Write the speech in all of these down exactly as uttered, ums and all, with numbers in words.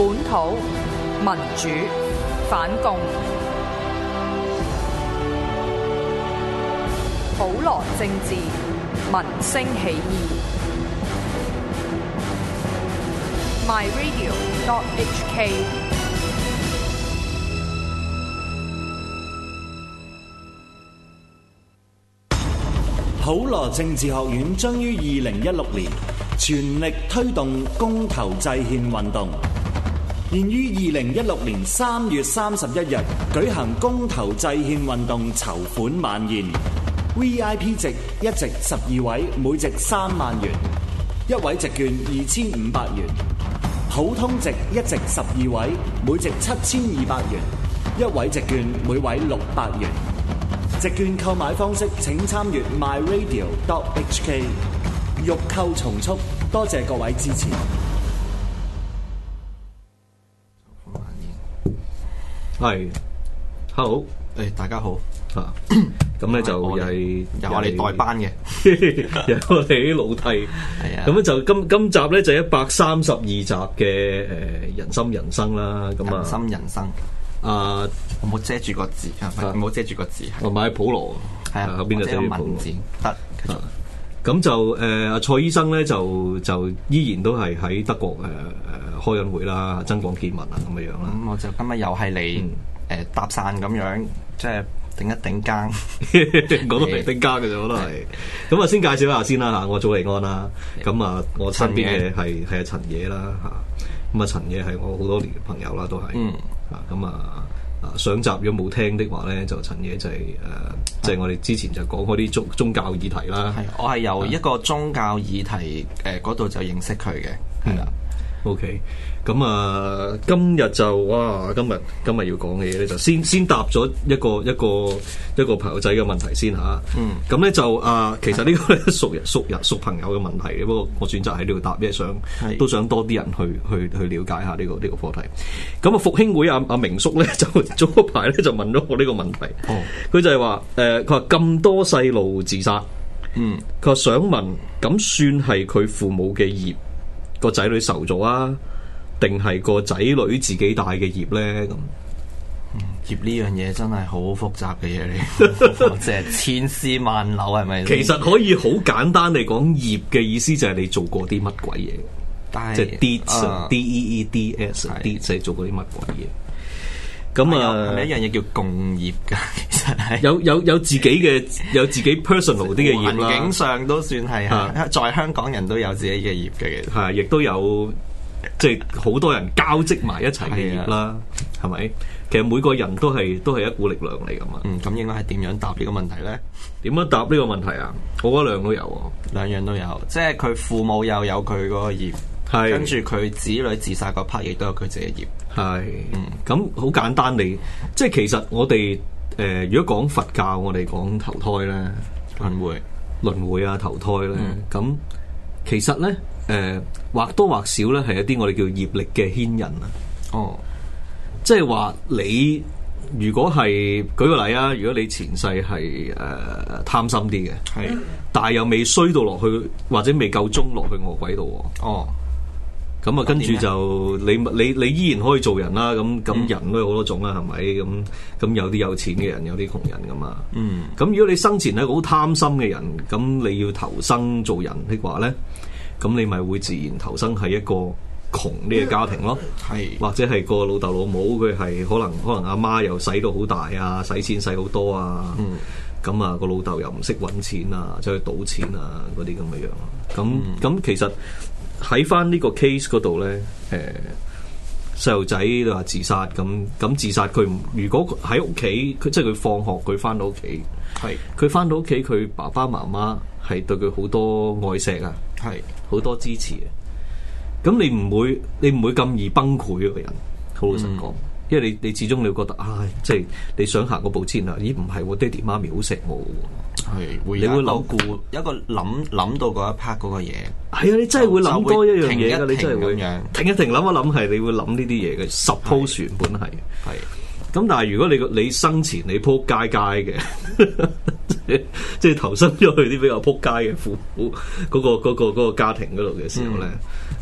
本土民主反共，普羅政治民聲起義。My Radio dot H K。 普羅政治學院將於二零一六年全力推動公投制憲運動，現於二零一六年三月三十一日舉行公投制憲運動籌款晚宴。V I P 席一席十二位，每席三萬元；一位席券二千五百元。普通席一席十二位，每席七千二百元；一位席券每位六百元。席券購買方式請參閱 My Radio dot H K。欲購從速，多謝各位支持。 係 ，Hello， 誒，大家好啊，咁咧就又係由我哋代班嘅， 由我哋啲老弟，係啊，咁咧就今今集咧就一百三十二集嘅誒人心人生啦，咁啊， 人心人生。啊！我冇遮住個字，唔好遮住個字。 我買普羅， 係啊， 後邊就遮住文字得。 咁就誒，阿蔡醫生咧就就依然都係喺德國誒誒開緊會啦，增廣見聞啊咁嘅樣啦。 咁我就今日又係嚟誒搭訕咁樣，即係頂一頂更， 講到嚟頂更嘅啫，我都係。咁啊，先介紹一下先啦嚇，我祖利安啦。咁啊，我身邊嘅係係阿陳野啦嚇。咁啊，陳野係我好多年嘅朋友啦，都係。嗯。啊，咁啊，啊上集如果冇聽的話咧，就陳野就係、是、誒，即、呃、係、就是、我哋之前就講嗰啲宗宗教議題啦。 係，我係由一個宗教議題誒嗰度就認識佢嘅，係啦。 OK，咁啊，今日就哇，今日今日要講嘅嘢咧，就先先答咗一個一個一個朋友仔嘅問題先吓。嗯，咁咧就啊，其實呢個咧熟人熟人熟朋友嘅問題，不過我選擇喺呢度答，因為想都想多啲人去去去了解下呢、這個呢、這個課題。咁啊，復興會阿阿明叔咧就早嗰排咧就問咗我呢個問題。哦，佢就係話誒，佢話咁多細路自殺，嗯，佢話想問，咁算係佢父母嘅業？個仔女受咗啊，定係個仔女自己帶嘅業咧？咁、 嗯、業呢樣嘢真係好複雜嘅嘢嚟，即係千絲萬縷，係咪？ 其實可以好簡單嚟講，業嘅意思就係你做過啲乜鬼嘢， 但即係 deeds，D E E D S，D 就係做過啲乜鬼嘢。咁啊， 係咪一樣嘢叫共業㗎？其實係有有有自己嘅有自己 personal 啲嘅業啦， 環境上都算係啊，在香港人都有自己嘅業嘅， 係亦都有即係好多人交織埋一齊嘅業啦，係咪？其實每個人都係都係一股力量嚟㗎嘛。 嗯，咁應該係點樣答呢個問題咧？ 點樣答呢個問題啊？我覺得兩樣都有， 兩樣都有，即係佢父母又有佢嗰個業。係，跟住佢子女自殺嗰 part 亦都有佢自己業。係，嗯，咁好簡單地，即係其實我哋誒、呃，如果講佛教，我哋講投胎咧，輪迴、輪迴啊，投胎咧，咁、嗯、其實咧，誒、呃，或多或少咧，係一啲我哋叫業力嘅牽引啊。哦，即係話你如果係舉個例啊，如果你前世係誒貪心啲嘅，係、呃，但係又未衰到落去，或者未夠鐘落去餓鬼度。哦。咁啊，跟住就你你你依然可以做人啦。咁咁人都有好多種啦，係咪？咁咁有啲有錢嘅人，有啲窮人噶嘛。嗯。咁如果你生前係一個好貪心嘅人，咁你要投生做人的話咧，咁你咪會自然投生喺一個窮呢嘅家庭咯。係、嗯。或者係個老豆老母佢係可能可能阿媽又使到好大啊，使錢使好多啊。嗯。咁啊，個老豆又唔識揾錢啊，走去賭錢啊，嗰啲咁嘅樣。咁咁、嗯、其實。喺翻呢個 case 嗰度咧，誒細路仔都話自殺咁，咁自殺佢如果喺屋企，佢即係佢放學佢翻到屋企，係佢翻到屋企，佢爸爸媽媽係對佢好多愛錫啊，係好多支持啊。咁你唔會，你唔會咁易崩潰嘅人，好老實講。嗯，因為你你始終你會覺得，唉，即係你想行嗰步先啊！咦，唔係喎，爹哋媽咪好錫我喎，係會你會諗顧一個諗諗到嗰一 part 嗰個嘢，係啊！你真係會諗多一樣嘢㗎，你真係會停一停諗一諗，係你會諗呢啲嘢嘅。suppose 原本係係咁，但係如果你個你生前你撲街街嘅，即係投身咗去啲比較撲街嘅父母嗰個嗰個嗰個家庭嗰度嘅時候咧。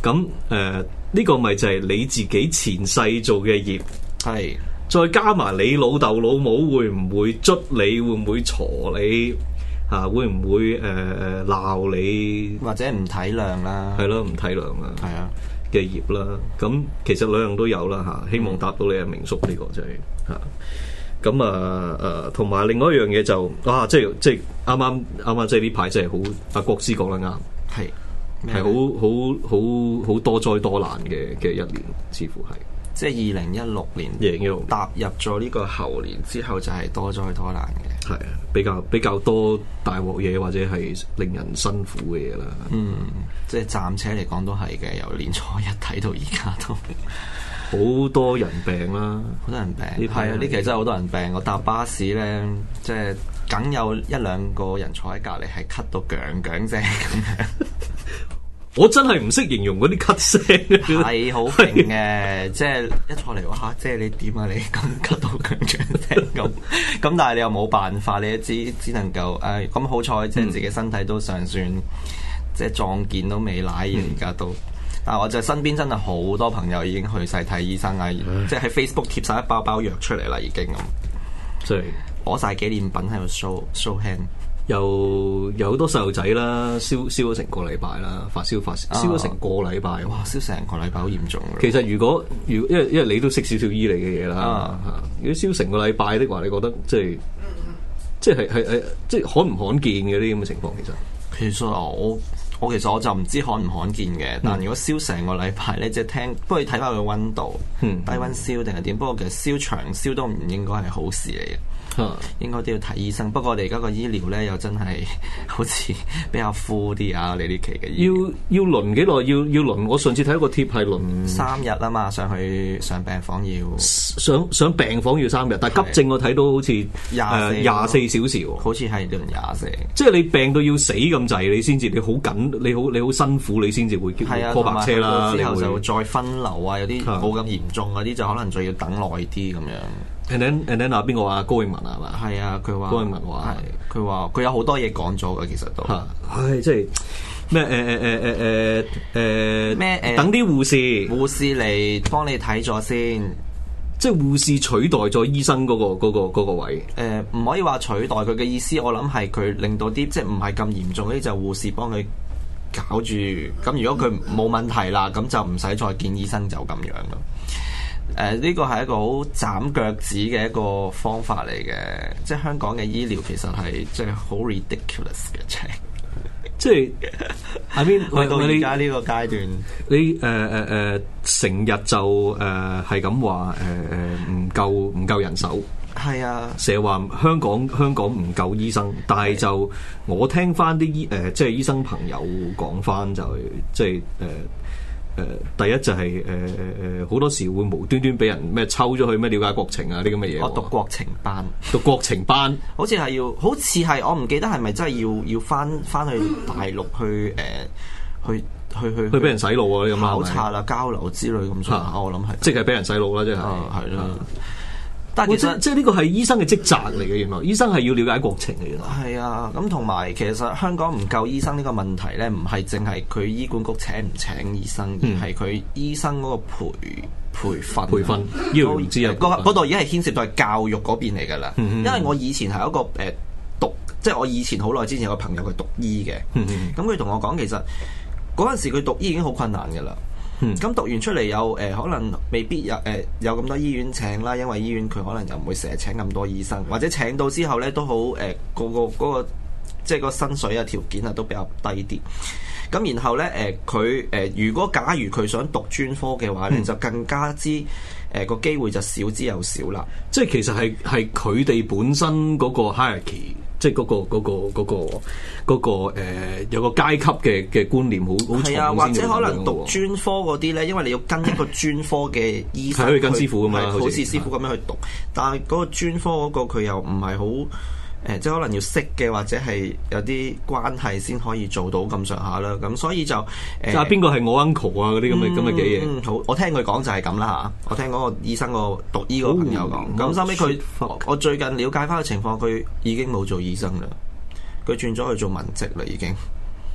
咁誒呢個咪就係你自己前世做嘅業， 係再加埋你老豆老母會唔會捽你，會唔會鋤你？啊，會唔會誒誒鬧你，或者唔體諒啦？係咯，唔體諒啦。係啊嘅業啦，咁其實兩樣都有啦嚇。希望答到你阿明叔呢個就係嚇。咁啊誒，同埋另外一樣嘢就啊，即係即係啱啱啱啱即係呢排真係好，阿國師講得啱，係係好好好好多災多難嘅嘅一年，似乎係。即係二零一六年踏入咗呢個猴年之後，就係多災多難嘅，係啊，比較比較多大鑊嘢或者係令人辛苦嘅嘢啦。嗯，即係暫且嚟講都係嘅，由年初一睇到而家都好多人病啦，好多人病。係啊，呢期真係好多人病。我搭巴士咧，即係梗有一兩個人坐喺隔離係咳到噠噠聲咁樣。我真係唔識形容嗰啲咳聲，係好勁嘅，即係一坐嚟哇！即係你點啊？你咁咳到噠噠聲咁，咁但係你又冇辦法，你只只能夠誒咁好彩，即係自己身體都尚算，即係壯健都未賴嘅而家都。但係我就身邊真係好多朋友已經去晒睇醫生啊，即係喺 Facebook 貼晒一包包藥出嚟啦，已經咁，即係攞晒紀念品喺度 show show hand。又有好多細路仔啦，燒燒咗成個禮拜啦，發燒發燒咗成個禮拜，哇！燒成個禮拜好嚴重。其實如果如因為因為你都識少少醫理嘅嘢啦，啊、如果燒成個禮拜的話，你覺得即係即係係係即係罕唔罕見嘅呢啲咁嘅情況？其實其實我我其實我就唔知罕唔罕見嘅，但如果燒成個禮拜咧，即係聽不過要睇翻佢嘅溫度，嗯、低溫燒定係點？不過其實燒長燒都唔應該係好事嚟嘅。啊、應該都要睇醫生，不過我哋而家個醫療咧又真係好似比較枯啲啊！你呢期嘅醫療要要輪幾耐？要要輪？我上次睇一個貼係輪三日啊嘛，上去上病房要上上病房要三日，但係急症我睇到好似廿廿四小時喎，好似係輪廿四。即係你病到要死咁滯，你先至你好緊，你好你好辛苦，你先至會叫 call 白車啦。之後就再分流啊，有啲冇咁嚴重嗰啲就可能仲要等耐啲咁樣。And then and then 啊，邊個啊？高永文啊嘛？係啊，佢話高永文話，佢話佢有好多嘢講咗嘅，其實都係、哎、即係咩？誒誒誒誒誒誒咩？誒等啲護士護士嚟幫你睇咗先，即係護士取代咗醫生嗰、嗰個嗰、嗰個嗰個位。誒唔、呃、可以話取代佢嘅意思，我諗係佢令到啲即係唔係咁嚴重嗰啲就護士幫佢搞住。咁如果佢冇問題啦，咁就唔使再見醫生，就咁樣咯。誒呢個係一個好斬腳趾嘅一個方法嚟嘅，即係香港嘅醫療其實係即係好 ridiculous 嘅，即係 I mean 去到而家呢個階段，你誒誒誒成日就誒係咁話誒誒唔夠唔夠人手，係啊，成日話香港香港唔夠醫生，但係就我聽翻啲醫誒、呃、即係醫生朋友講翻就即係誒。呃誒、呃，第一就係誒誒誒，好多時會無端端俾人咩抽咗去咩了解國情啊啲咁嘅嘢。我讀國情班，讀國情班，好似係要，好似係我唔記得係咪真係要要翻翻去大陸去誒、呃，去去去去俾人洗腦啊啲咁考察啦、交流之類咁上下，我諗係，即係俾人洗腦啦，即係係啦。但係其實即係呢個係醫生嘅職責嚟嘅，原來醫生係要了解國情嚟嘅。係啊，咁同埋其實香港唔夠醫生呢個問題咧，唔係淨係佢醫管局請唔請醫生，而係佢醫生嗰個培培訓、培訓要唔知啊。嗰度已經係牽涉到係教育嗰邊嚟㗎啦。嗯、因為我以前係一個誒、呃、讀，即係我以前好耐之前有個朋友佢讀醫嘅，咁佢同我講其實嗰陣時佢讀醫已經好困難㗎啦。咁、嗯、讀完出嚟有誒、呃，可能未必有誒、呃、有咁多醫院請啦，因為醫院佢可能又唔會成日請咁多醫生，或者請到之後咧都好誒，個個嗰個即係個薪水啊條件啊都比較低啲。咁然後咧誒佢誒，如果假如佢想讀專科嘅話咧，嗯、就更加之誒個機會就少之又少啦。即係其實係係佢哋本身嗰個 hierarchy。即係嗰個嗰個嗰個嗰個誒有個階級嘅嘅觀念好好重先。係啊，或者可能讀專科嗰啲咧，因為你要跟一個專科嘅醫生，係可以跟師傅㗎嘛，好似師傅咁樣去讀。但係嗰個專科嗰個佢又唔係好誒，即係可能要識嘅，或者係有啲關係先可以做到咁上下啦。咁所以就誒，啊邊個係我 uncle 啊嗰啲咁嘅咁嘅嘅嘢。嗯，好，我聽佢講就係咁啦嚇。我聽嗰個醫生個讀醫個朋友講，咁收尾佢，我最近了解翻個情況，佢已經冇做醫生啦，佢轉咗去做文職啦已經。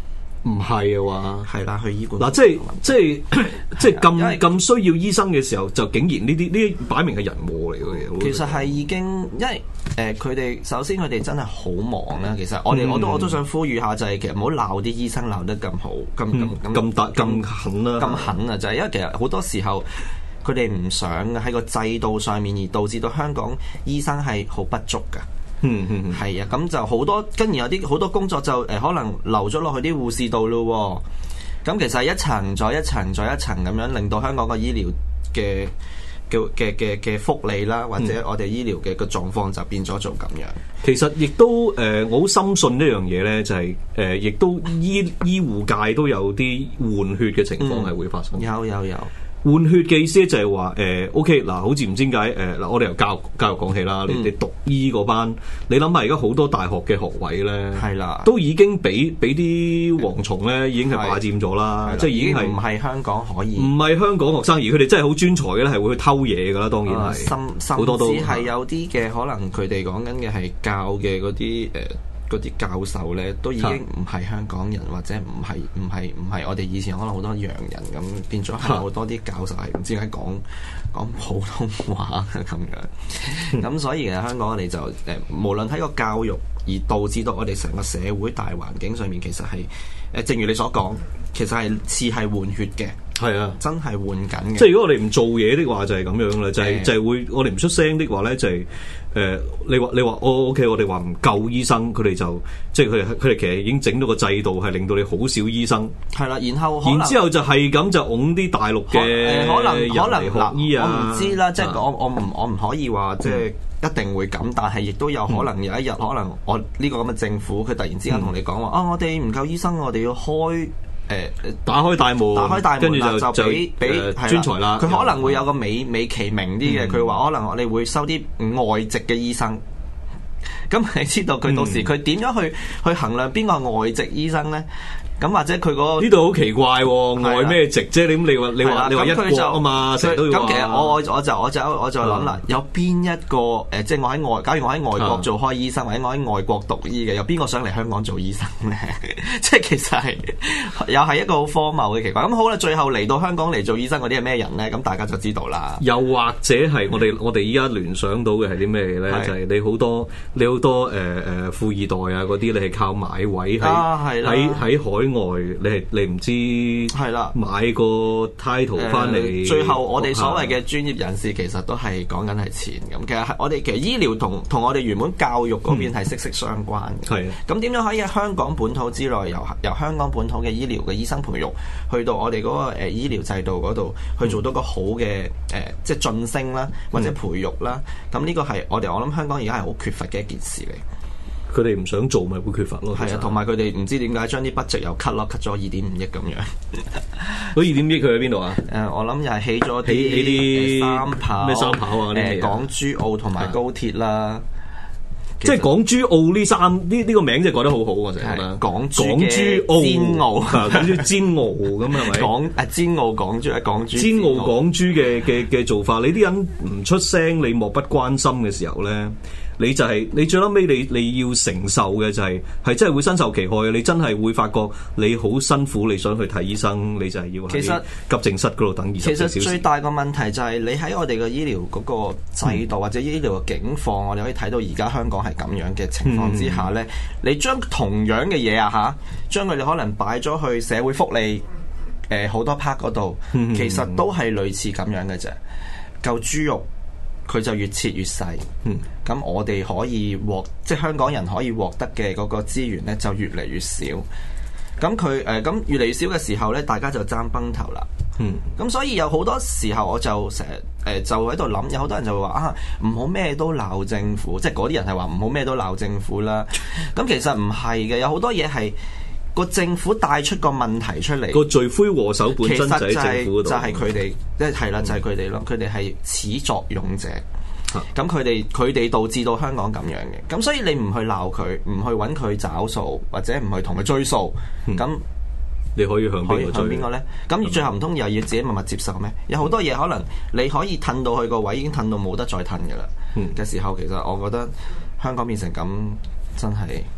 唔係啊話， 係啦，去醫管嗱，即係即係即係咁咁需要醫生嘅時候，就竟然呢啲呢啲擺明係人禍嚟嘅嘢。 其實係已經，因為誒佢哋首先佢哋真係好忙啦。其實我哋、嗯、我都我都想呼籲下，就係、是、其實唔好鬧啲醫生鬧得咁好，咁咁咁咁大咁狠啦， 咁狠啊！就係、是、因為其實好多時候佢哋唔想喺個制度上面，而導致到香港醫生係好不足㗎。嗯嗯，係啊，咁就好多，跟住有啲好多工作就誒、呃、可能留咗落去啲護士度咯。咁其實一層再一層再一層咁樣，令到香港個醫療嘅嘅嘅嘅嘅福利啦，或者我哋醫療嘅個狀況就變咗做咁樣。 其實亦都誒、呃，我好深信一樣嘢咧，就係、是、誒，亦、呃、都醫醫護界都有啲換血嘅情況係會發生。 嗯、有有有。 換血嘅意思就係話誒，OK 嗱，好似唔知點解誒嗱，我哋由教育教育講起啦，嗯、你哋讀醫嗰班，你諗下而家好多大學嘅學位咧，係啦，都已經俾俾啲蝗蟲咧，已經係霸佔咗啦，即係已經係唔係香港可以，唔係香港學生，而佢哋真係好專才嘅咧，係會去偷嘢噶啦，當然係，甚甚至係有啲嘅可能佢哋講緊嘅係教嘅嗰啲誒。嗰啲教授咧都已經唔係香港人，或者唔係唔係唔係我哋以前可能好多洋人咁，變咗係好多啲教授係唔知點解講講普通話咁樣。咁所以其實香港我哋就誒，無論喺個教育而導致到我哋成個社會大環境上面，其實係誒，正如你所講，其實係似係換血嘅。係啊，真係換緊嘅。即係如果我哋唔做嘢的話，就係咁樣啦，就係、是、就係、是、會我哋唔出聲的話咧，就係、是、誒、呃，你話你話我 OK，我哋話唔夠醫生，佢哋就即係佢哋佢哋其實已經整到個制度係令到你好少醫生。係啦，然後然之後就係咁就拱啲大陸嘅可能可能學醫啊，我唔知啦，即係我我唔我唔可以話即係一定會咁，但係亦都有可能有一日、嗯、可能我呢個咁嘅政府佢突然之間同你講話、嗯、啊，我哋唔夠醫生，我哋要開。誒，打開大門，打開大門，跟住就就俾俾專才啦。佢可能會有個美美其名啲嘅，佢話可能我哋會收啲外籍嘅醫生。咁你知道佢到時佢點樣去去衡量邊個係外籍醫生咧？咁或者佢嗰呢度好奇怪喎，外咩籍啫？你咁你話你話你話一國啊嘛，成日都要話。咁其實我我就我就我就我就諗啦，有邊一個誒，即係我喺外，假如我喺外國做開醫生，或者我喺外國讀醫嘅，有邊個想嚟香港做醫生咧？即係其實係又係一個好荒謬嘅奇怪。咁好啦，最後嚟到香港嚟做醫生嗰啲係咩人咧？咁大家就知道啦。又或者係我哋我哋依家聯想到嘅係啲咩咧？就係你好多你好多誒誒富二代啊嗰啲，你係靠買位喺喺喺海外，你係你唔知係啦，買個 title 翻嚟、呃。最後我哋所謂嘅專業人士，其實都係講緊係錢咁。其實係我哋其實醫療同同我哋原本教育嗰邊係息息相關嘅。係咁點樣可以喺香港本土之內，由由香港本土嘅醫療嘅醫生培育，去到我哋嗰個誒醫療制度嗰度，去做到個好嘅誒、呃，即係晉升啦，或者培育啦。咁呢、嗯、個係我哋我諗香港而家係好缺乏嘅一件事嚟。佢哋唔想做咪會缺乏咯，係啊，同埋佢哋唔知點解將啲 budget 又 cut 咯，cut 咗二點五億咁樣。嗰二點五億佢喺邊度啊？誒、呃，我諗又係起咗啲啲三跑咩三跑啊？誒、呃，港珠澳同埋高鐵啦。即係港珠澳呢三呢呢個名真係改得好好啊！成日啦，港珠港珠煎澳，港珠煎澳咁係咪？港誒煎澳港珠啊，港珠煎澳港珠嘅嘅嘅做法，你啲人唔出聲，你漠不關心嘅時候咧，你就係、是、你最撚尾你你要承受嘅就係、是、係真係會身受其害嘅，你真係會發覺你好辛苦，你想去睇醫生，你就係要喺急症室嗰度等二十四小時。其實最大個問題就係你喺我哋嘅醫療嗰個制度、嗯、或者醫療嘅境況，我哋可以睇到而家香港係咁樣嘅情況之下咧，嗯、你將同樣嘅嘢啊嚇，將佢哋可能擺咗去社會福利誒好、呃、多 part 嗰度，嗯、其實都係類似咁樣嘅啫，嚿豬肉。佢就越切越細，咁、嗯、我哋可以獲，即係香港人可以獲得嘅嗰個資源咧，就越嚟越少。咁佢誒咁越嚟越少嘅時候咧，大家就爭崩頭啦。咁、嗯、所以有好多時候我就成日誒就喺度諗，有好多人就會話啊，唔好咩都鬧政府，即係嗰啲人係話唔好咩都鬧政府啦。咁其實唔係嘅，有好多嘢係個政府帶出個問題出嚟，個罪魁禍首本身就喺政府嗰度，就係佢哋，即係係啦，就係佢哋咯，佢哋係始作俑者。咁佢哋佢哋導致到香港咁樣嘅，咁所以你唔去鬧佢，唔去揾佢找數，或者唔去同佢追數，咁、嗯、你可以向邊個追？向邊個咧？咁最後唔通又要自己默默接受咩？有好多嘢可能你可以褪到去個位，已經褪到冇得再褪嘅啦嘅時候，其實我覺得香港變成咁真係。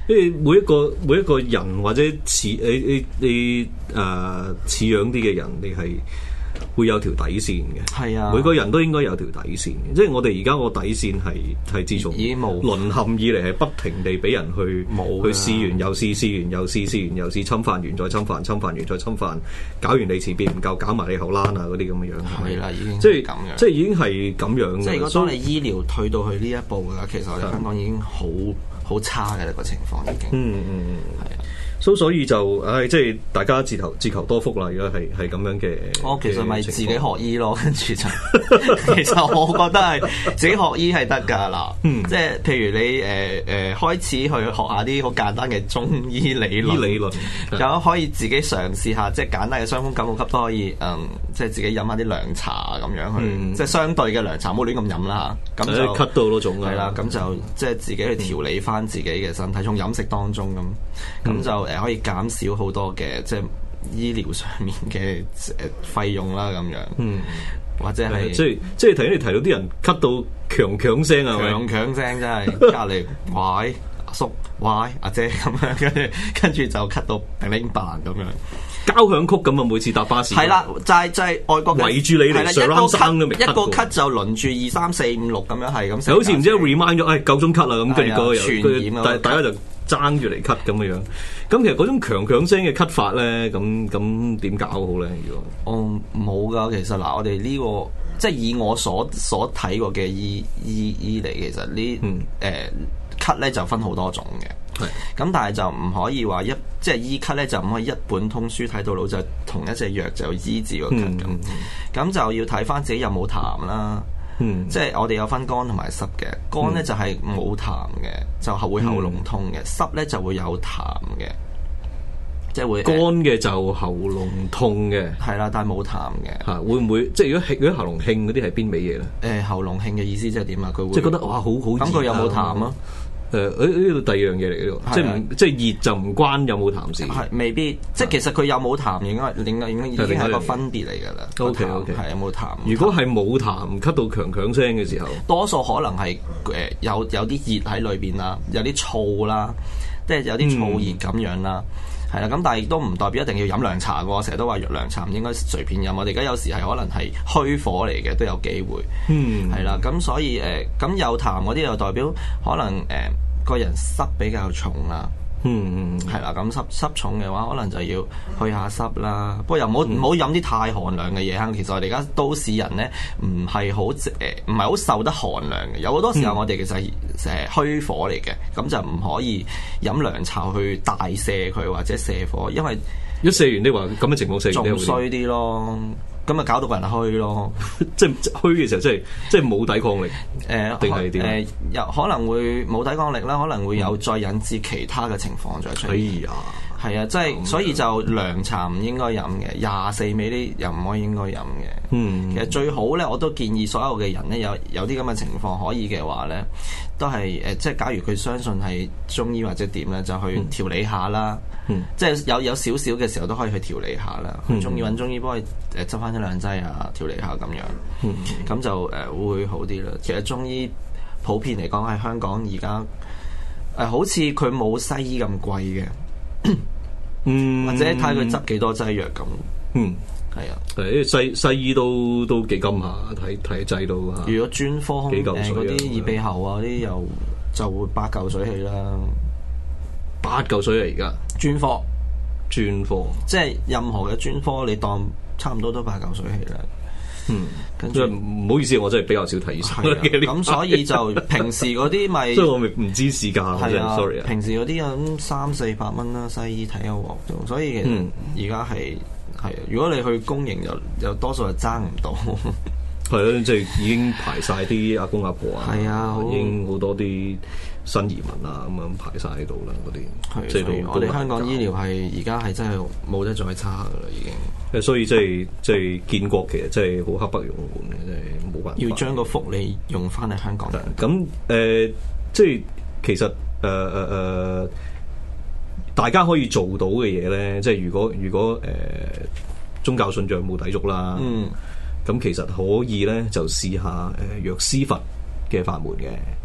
因為每一個每一個人或者似你你你誒似樣啲嘅人，你係會有條底線嘅。係啊，每個人都應該有條底線嘅。即係我哋而家個底線係係自從已經冇淪陷以嚟，係不停地俾人去去試完又試，試完又試，試完又試，侵犯完再侵犯，侵犯完再侵犯，搞完你前邊唔夠，搞埋你後欄啊嗰啲咁嘅樣。係啦，已經即係咁樣，即係已經係咁樣。即係如果當你醫療退到去呢一步嘅，其實我哋香港已經好好差嘅呢個情況已經。嗯嗯嗯，係啊。So, 所以就，唉，即係大家自求自求多福啦。而家係係咁樣嘅。我其實咪自己學醫咯，跟住就，其實我覺得係自己學醫係得㗎嗱。嗯，即係譬如你誒誒、呃呃、開始去學下啲好簡單嘅中醫理論，理論，又可以自己嘗試下，即係簡單嘅傷風感冒級都可以，嗯，即係自己飲下啲涼茶咁樣去，嗯、即係相對嘅涼茶，唔好亂咁飲啦嚇。咁就咳到嗰種啊。係啦，咁就即係自己去調理翻自己嘅身體，從飲食當中咁，咁就誒。可以減少好多嘅即係醫療上面嘅誒費用啦，咁樣，嗯，或者係即係即係頭先你提到啲人咳到強強聲啊，強強聲真係隔離，喂阿叔，喂阿姐咁樣，跟住跟住就咳到乒乒乓咁樣，交響曲咁啊！每次搭巴士係啦，就係就係外國圍住你嚟上攬生都未，一個咳就輪住二三四五六咁樣係咁，好似唔知 remind 咗，誒夠鐘咳啦咁，跟住個傳染，大大家就爭住嚟咳咁嘅樣。咁其實嗰種強強聲嘅咳法咧，咁咁點搞好咧？如果哦冇噶，其實嗱，我哋呢個即係以我所所睇過嘅醫醫醫嚟，其實呢誒咳咧就分好多種嘅。係咁，但係就唔可以話一即係醫咳咧，就唔可以一本通書睇到老，就同一隻藥就醫治個咳咁。咁就要睇翻自己有冇痰啦。嗯，即係我哋有分乾同埋濕嘅，乾咧就係冇痰嘅，就係會喉嚨痛嘅；濕咧就會有痰嘅，即係會乾嘅就喉嚨痛嘅，係啦，但係冇痰嘅嚇。會唔會即係如果如果喉嚨興嗰啲係邊味嘢咧？誒，喉嚨興嘅意思即係點啊？佢會即係覺得哇，好好咁佢有冇痰啊？誒誒呢度第二樣嘢嚟嘅，即係唔即係熱就唔關有冇痰事，係未必，即係其實佢有冇痰應該應該應該已經係一個分別嚟㗎啦。O K O K 係有冇痰？如果係冇痰咳到強強聲嘅時候，多數可能係誒有有啲熱喺裏邊啦，有啲燥啦，即係有啲燥熱咁樣啦。係啦，咁但係亦都唔代表一定要飲涼茶嘅喎，成日都話藥涼茶唔應該隨便飲。我哋而家有時係可能係虛火嚟嘅，都有機會。嗯，係啦，咁所以誒，咁、呃、有痰嗰啲又代表可能誒、呃、個人濕比較重啦。嗯嗯，係啦，咁濕濕重嘅話，可能就要去下濕啦。不過又唔好唔好飲啲太寒涼嘅嘢。其實我哋而家都市人咧，唔係好誒，唔係好受得寒涼嘅。有好多時候我哋其實係誒虛火嚟嘅，咁就唔可以飲涼茶去大瀉佢或者瀉火，因為一瀉完你話咁嘅情況瀉仲衰啲咯。咁咪搞到個人虛咯，即係虛嘅時候，即係即係冇抵抗力，誒定係點？誒有可能會冇抵抗力啦，可能會有再引致其他嘅情況再出現。哎呀，係啊，即係所以就涼茶唔應該飲嘅，廿四味啲又唔可以應該飲嘅。嗯，其實最好咧，我都建議所有嘅人咧，有有啲咁嘅情況可以嘅話咧，都係誒，即係假如佢相信係中醫或者點咧，就去調理下啦。嗯，即係有有少少嘅時候都可以去調理下啦。去中醫揾中醫幫佢誒執翻一兩劑啊，調理下咁樣。嗯，咁就誒、呃、會好啲啦。其實中醫普遍嚟講喺香港而家誒，好似佢冇西醫咁貴嘅。嗯，或者睇佢執幾多劑藥咁。嗯，係啊，誒西西醫都都幾金下，睇睇劑都嚇。如果專科誒嗰啲耳鼻喉啊啲又就會八嚿水起啦。八嚿水啊！而家專科，專科，即係任何嘅專科，你當差唔多都八嚿水起啦。嗯，跟住唔好意思，我真係比較少睇醫生。咁所以就平時嗰啲咪，所以我咪唔知市價。係啊，sorry 啊。平時嗰啲咁三四百蚊啦，西醫睇一鑊，所以其實而家係係，如果你去公營又又多數係爭唔到。係咯，即係已經排晒啲阿公阿婆啊，係啊，已經好多啲新移民啊，咁樣排晒喺度啦，嗰啲。即係我哋香港醫療係而家係真係冇得再差噶啦，已經。誒，所以即係即係建國其實真係好刻不容緩嘅，真係冇辦法。要將個福利用翻喺香港。咁誒、呃，即係其實誒誒誒，大家可以做到嘅嘢咧，即係如果如果誒、呃、宗教信仰冇抵觸啦。嗯。咁其實可以咧，就試下誒藥師佛嘅法門嘅。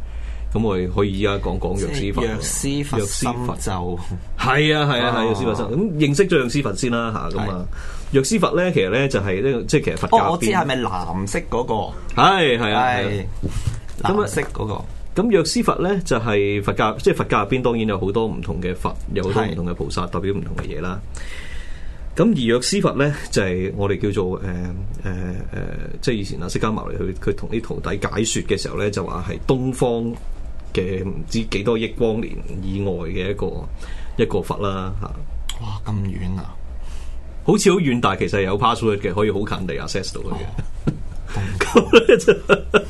咁我哋可以依家講講藥師佛。 藥師佛心咒係啊係啊係藥師佛心。咁認識咗藥師佛先啦嚇，咁啊藥師佛咧其實咧就係呢個即係其實佛教。 哦，我知係咪藍色嗰個？ 係係啊係藍色嗰個。 咁藥師佛咧就係佛教，即係佛教入邊當然有好多唔同嘅佛，有好多唔同嘅菩薩代表唔同嘅嘢啦。咁而藥師佛咧就係、是、我哋叫做誒誒誒，即係以前阿釋迦牟尼佢佢同啲徒弟解說嘅時候咧，就話係東方嘅唔知幾多億光年以外嘅一個一個佛啦嚇。 哇！咁遠啊， 好似好遠，但係其實有 password 嘅，可以好近地 access 到佢嘅。咁咧就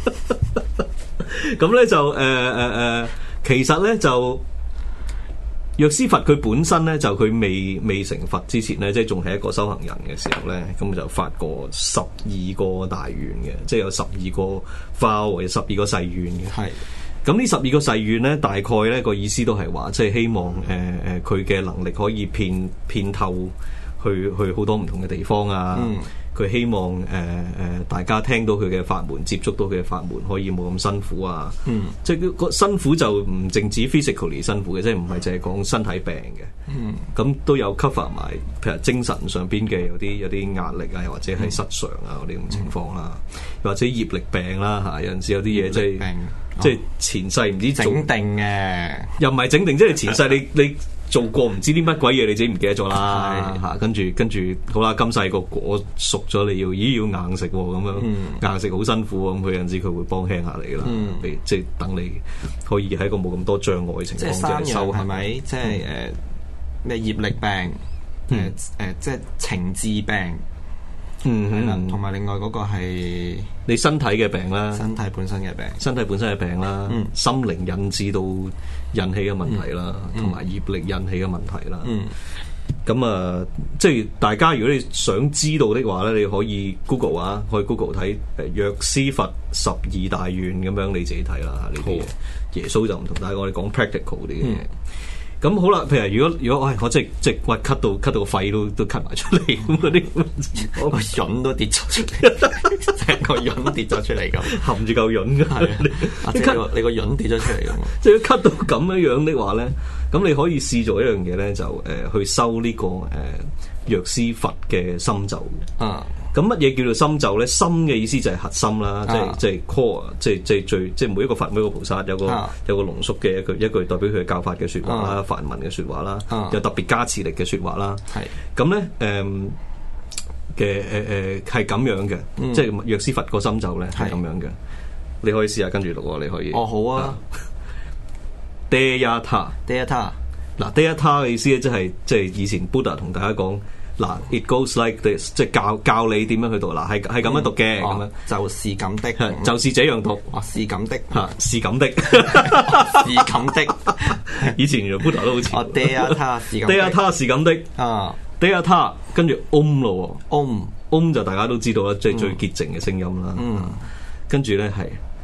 咁咧就誒誒誒，其實咧就。藥師佛佢本身咧就佢未未成佛之前咧，即係仲係一個修行人嘅時候咧，咁就發過十二個大願嘅，即係有十二個化為十二個誓願嘅。係咁呢十二個誓願咧，大概咧個意思都係話，即係希望誒誒佢嘅能力可以遍遍透去去好多唔同嘅地方啊。嗯佢希望誒誒、呃呃、大家聽到佢嘅法門，接觸到佢嘅法門，可以冇咁辛苦啊！嗯，即係個辛苦就唔淨止 physically 辛苦嘅，即係唔係淨係講身體病嘅。嗯，咁都有 cover 埋，譬如精神上邊嘅有啲有啲壓力啊，又或者係失常啊嗰啲咁情況啦，又、嗯、或者業力病啦嚇，有陣時有啲嘢即係即係前世唔知做整定嘅， 又唔係整定，即係前世你你。做過唔知啲乜鬼嘢，你自己唔記得咗啦嚇，跟住跟住好啦，今世個果熟咗，你要咦要硬食喎咁樣，嗯、硬食好辛苦喎，咁佢有陣時佢會幫輕下你啦，嗯、即係等你可以喺一個冇咁多障礙嘅情況之下修行，係咪？即係誒咩業力病，誒誒、嗯呃、即係情志病。嗯，係啦，同埋另外嗰個係你身體嘅病啦，身體本身嘅病，身體本身嘅病啦，嗯、心靈引致到引起嘅問題啦，同埋、嗯、業力引起嘅問題啦。咁、嗯、啊，即係大家如果你想知道的話咧，你可以 Google 啊，可以 Google 睇誒藥師佛十二大願咁樣，你自己睇啦呢啲嘢。耶穌就唔同，但係我哋講 practical 啲嘅嘢。咁好啦，譬如如果如果我係我即即喂咳到咳到個肺都都咳埋出嚟咁嗰啲，我個潤都跌咗出嚟，成個潤跌咗出嚟咁，含住嚿潤㗎。你咳你個潤跌咗出嚟咁，即係咳到咁樣樣的話咧，咁你可以試做一樣嘢咧，就誒、呃、去修呢、這個誒藥師佛嘅心咒啊。咁乜嘢叫做心咒咧？心嘅意思就係核心啦，即係即係 core，即係即係最即係每一個佛每一個菩薩有個、啊、有個濃縮嘅一句一句代表佢嘅教法嘅説話啦，啊、梵文嘅説話啦，啊、有特別加持力嘅説話啦。係咁咧，誒嘅誒誒係咁樣嘅，嗯、即係藥師佛個心咒咧係咁樣嘅。是你可以試下跟住讀喎，你可以。哦，好啊。Deyata，Deyata，嗱 Deyata 嘅意思咧，即係即係以前 Buddha 同大家講。嗱 ，it goes like this， 即係教教你點樣去讀。嗱，係係咁樣讀嘅，咁樣就是咁的，就是這樣讀。哦，是咁的，嚇，是咁的，是咁的。以前原來 Buddha 都好似。哦 ，Deyata，是咁的。Deyata，是咁的。啊 ，Deyata，跟住 Om 咯 ，Om，Om 就大家都知道啦，即係最潔淨嘅聲音啦。嗯。跟住咧係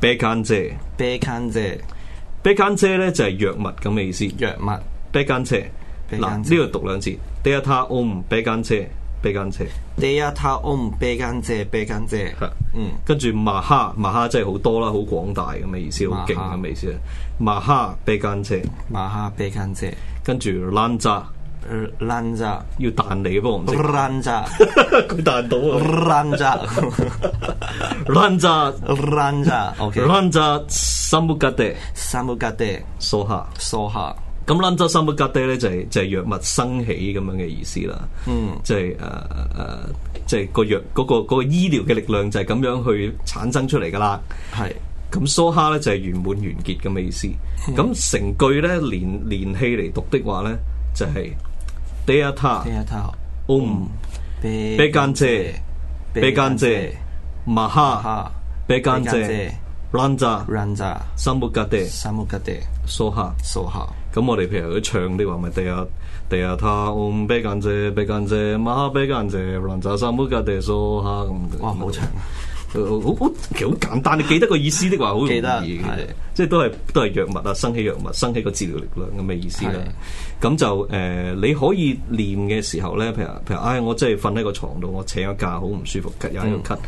Bekanje，Bekanje，Bekanje 咧就係藥物咁嘅意思。藥物 Bekanje。嗱，呢個讀兩次 Deyata Om Bekanje Bekanje Deyata Om Bekanje Bekanje 係，嗯，跟住 Maha Maha 即係好多啦，好廣大咁嘅意思，好勁咁嘅意思啊。Maha Bekanje Maha Bekanje 跟住 Lanza Lanza 要彈你嘅，不過唔識 Lanza 佢彈到啊 Lanza Lanza Lanza OK Lanza Samugate Samugate Soha Soha。咁 Lanza Samugate 咧就係就係藥物生起咁樣嘅意思啦，嗯，即係誒誒，即係個藥嗰個嗰個醫療嘅力量就係咁樣去產生出嚟噶啦，係。咁 Soha 咧就係圓滿完結咁嘅意思。咁成句咧連連氣嚟讀的話咧就係 Deyata Om Bekanje Bekanje Maha Bekanje Lanza Lanza Samugate Samugate Soha Soha。咁我哋譬如佢唱啲話咪 Deyata Deyata Om Bekanje Bekanje Maha Bekanje Lanza Samugate Soha咁。哇，好長，好好其實好簡單，你記得個意思的話好容易嘅，即係都係都係藥物啊，生起藥物，生起個治療力量咁嘅意思啦。咁就誒、呃、你可以念嘅時候咧，譬如譬如唉、哎，我真係瞓喺個床度，我請咗假，好唔舒服，咳有喺度咳。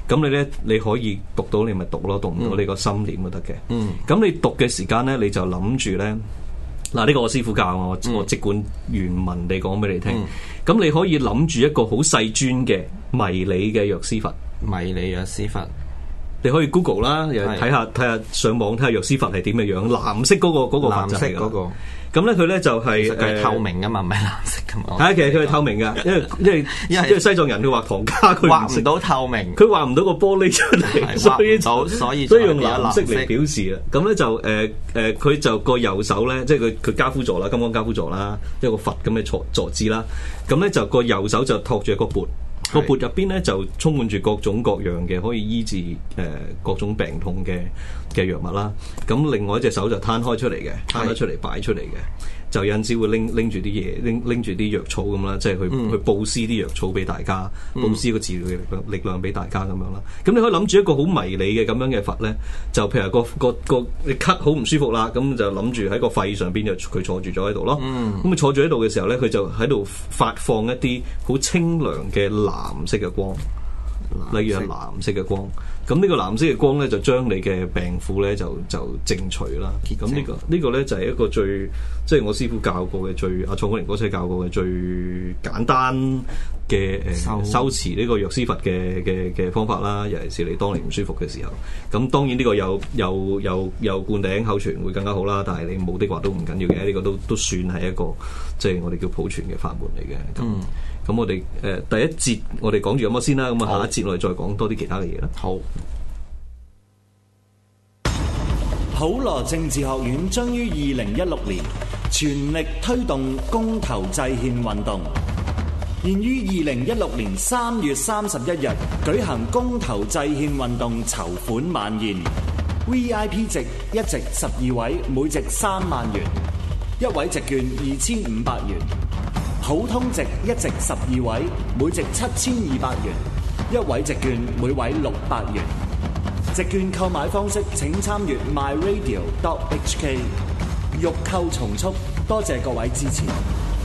咁你咧你可以讀到你咪讀咯，讀唔到你個心念都得嘅。嗯，咁你讀嘅時間咧，你就諗住咧，嗱呢個我師傅教我，我即管原文地講俾你聽。咁、嗯、你可以諗住一個好細磚嘅迷你嘅藥師佛， 迷你藥師佛。 你可以 Google 啦，又睇下睇下上網睇下藥師佛係點嘅樣，藍色嗰、嗰個嗰、嗰個藍色嗰、嗰個， 咁咧佢咧就係、是、 誒透明噶嘛，唔係藍色噶嘛。 係啊，其實佢係透明噶，因為因為因為西藏人佢畫唐卡佢畫唔到透明， 佢畫唔到個玻璃出嚟，所以就所以所以用藍色嚟表示啊。咁咧就誒誒，佢、呃、就個右手咧，即係佢佢跏趺坐啦，金剛跏趺坐啦，一個佛咁嘅坐坐姿啦。咁咧就個右手就托住一個缽。個缽入邊咧就充滿住各種各樣嘅可以醫治誒、呃、各種病痛嘅嘅藥物啦。咁另外一隻手就攤開出嚟嘅，攤開出嚟擺出嚟嘅，就有陣時會拎拎住啲嘢，拎拎住啲藥草咁啦，即係去、嗯、去布施啲藥草俾大家，布施個治療嘅力量俾大家咁樣啦。咁你可以諗住一個好迷你嘅咁樣嘅佛咧，就譬如個個個你咳好唔舒服啦，咁就諗住喺個肺上邊就佢坐住咗喺度咯。咁佢、嗯、坐住喺度嘅時候咧，佢就喺度發放一啲好清涼嘅藍色嘅光，例如係藍色嘅光。咁呢個藍色嘅光咧，就將你嘅病苦咧就就淨除啦。咁呢、這個呢、這個咧就係、是、一個最即係我師傅教過嘅最阿創果寧哥車教過嘅最簡單嘅誒修修持呢個藥師佛嘅嘅嘅方法啦。尤其是你當你唔舒服嘅時候，咁當然呢個有有有有灌頂口傳會更加好啦。但係你冇的話都唔緊要嘅，呢、這個都都算係一個即係、就是、我哋叫普傳嘅法門嚟嘅。咁咁、嗯、我哋誒、呃、第一節我哋講住咁多先啦。咁啊下一節我哋再講多啲其他嘅嘢啦。 好。 普羅政治學院將於二零一六年全力推動公投制憲運動，現於二零一六年三月三十一日舉行公投制憲運動籌款晚宴。V I P 席一席十二位，每席三萬元；一位席券二千五百元。普通席一席十二位，每席七千二百元；一位席券每位六百元。席券購買方式請參閱 my radio dot h k。 欲購從速，多謝各位支持。